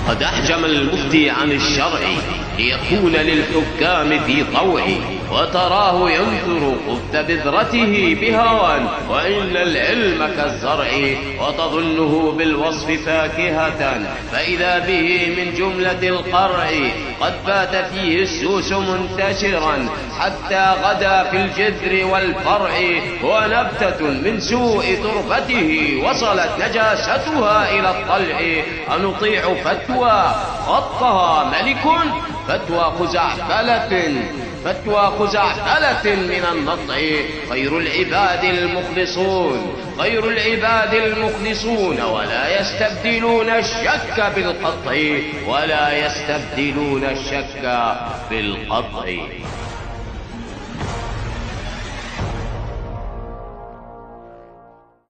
قد أحجم المفتي عن الشرع ليكون للحكام في طوع، وتراه ينثر خبث بذرته بهوى، وإن العلم كالزرع وتظنه بالوصف فاكهة، فإذا به من جملة القرع قد بات فيه السوس منتشرا حتى غدا في الجذر والفرع، ونبتة من سوء تربته وصلت نجاستها إلى الطلع، أنطيع فتوى خطها ملك فتوى خزعبلة من النطع، خير العباد المخلصون ولا يستبدلون الشك بالقطع.